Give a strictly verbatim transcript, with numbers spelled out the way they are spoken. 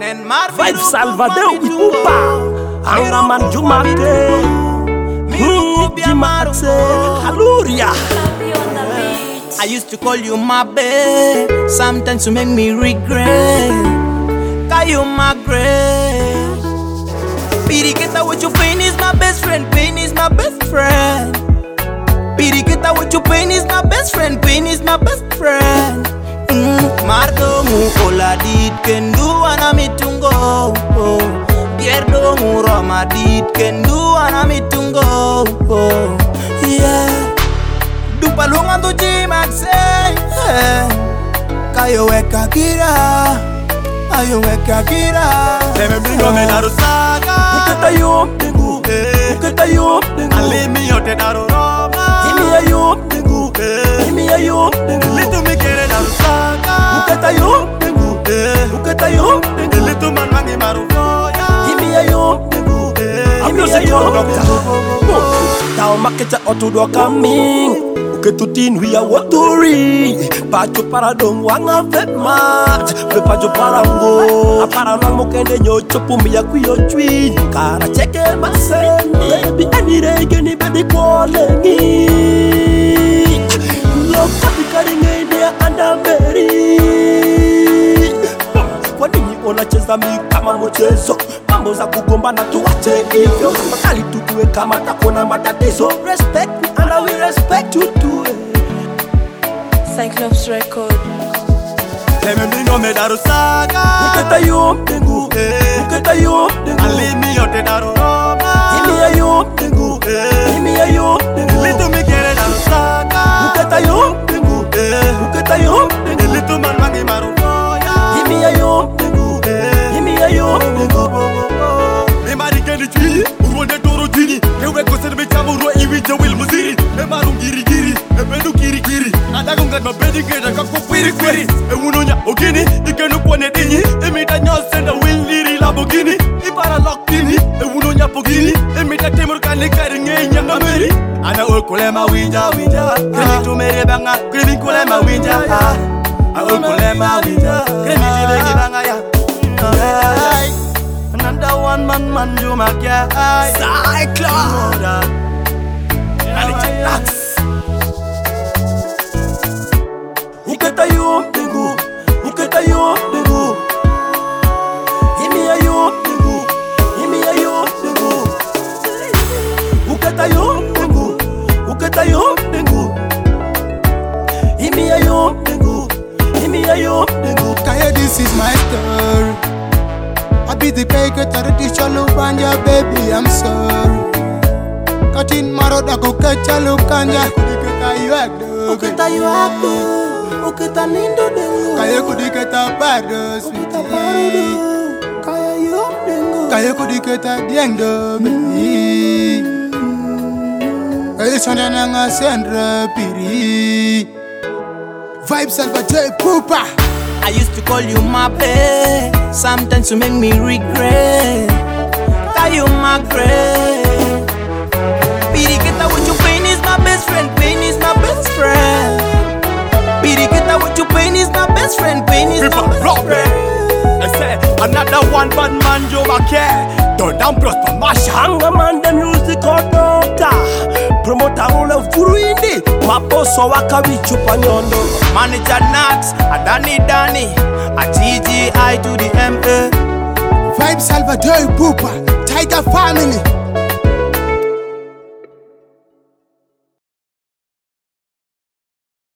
Vibes Salvador Ipupa Angaman Jumake Jimate Haluria. I used to call you my babe, sometimes you make me regret. Call you my grace. Piriketa, what you pain is my best friend. Pain is my best friend. Piriketa, what you pain is my best friend. Pain is my best friend. Mm. Mardo mu oladit kendu anamitungo. Pierdo mu romadit kendu anamitungo. Yeah. Dupalunga tu jimakse. Kayo weka kira. Ayo weka kira. Lemme bringo me daru saga. Uketa yop dengu. Uketa yop dengu. Alimi yote daru roma. Imi ya yop dengu. Imi ya yop dengu. Litu mi kere daru saga. Uketa yop dengu. Uketa yop dengu. Litu man mangi maru foya. Imi ya yop dengu. Imi ya yop dengu. Tao maketa otudo coming. Ketutin we are waturi Pacho paradong wanga vet mat Ve pacho parango Apara lang mo kende nyo Chopu miya kuyo chwi Kara cheke masen Baby any day geni bedi kwalengi Love pati kari ngende anda beri Kwa nini unacheza mi kama mchezo Mambo za kugombana tuwache hivyo Makali tutuwe kama takona matatizo Respect me and I will respect you too Cyclops Record. Lemme bringo me daru saga. Uketa yop dengu. Uketa yop dengu. Alimi yote daru roma. Imi ya yop dengu. Imi ya yop dengu. Litu mi kere daru saga. Uketa yop dengu. Uketa yop dengu. Litu man mangi maru foya. Imi ya yop dengu. Imi ya yop dengu. Me mari kendi chwili. Urwonde toro jini. Ewe kosene me chamu ro iwi jawil muziri. Me maru giri giri. E bendu kiri kiri. Adago ngat ma bedi keda kako kwiri kwiri. E unonya ogini. Ikenu kone dinyi. E mita nyosenda will liri labogini. Ibara loktini. E unonya pogini. E mita temur kane kari ngenya ngameri. Ana okole ma winja winja. Kremi tumere banga. Kremi kole ma winja. A okole ma winja. Kremi tibegi banga ya. Another one man man you my guy. Cyclops. Uketa yop dengu. Uketa yop dengu. Imi ya yop dengu. Imi ya yop dengu. Uketa yop dengu. Uketa yop dengu. Imi ya yop dengu. Imi ya yop dengu. Kaya, this is my story. I be the baker to the teacher Lubanja, baby, I'm sorry. Katin maroda ko kecha lukanja. Kudiketa yuakdo. Uketa yuakdo. Uketa nindo dengu. Kaya kudiketa bardo, sweetie. Kaya yop dengu. Kaya kudiketa diengdo, baby. Kaya chonda nanga sendra piri. Vibes Salvador Ipupa. I used to call you my babe, sometimes you make me regret. Call you my grace. Piriketa, what you pain is my best friend. Pain is my best friend. Piriketa, what you pain is my best friend. Pain is my best friend. I say another one bad man you my care. Don't down prosper masha. Angaman the music doctor. Promoter ule furuindi. Maposo wakawi chupa nyondo. Manager Nax, Adani Dani, a T G I to the M A. Vibes Salvador Ipupa, Tiger Family.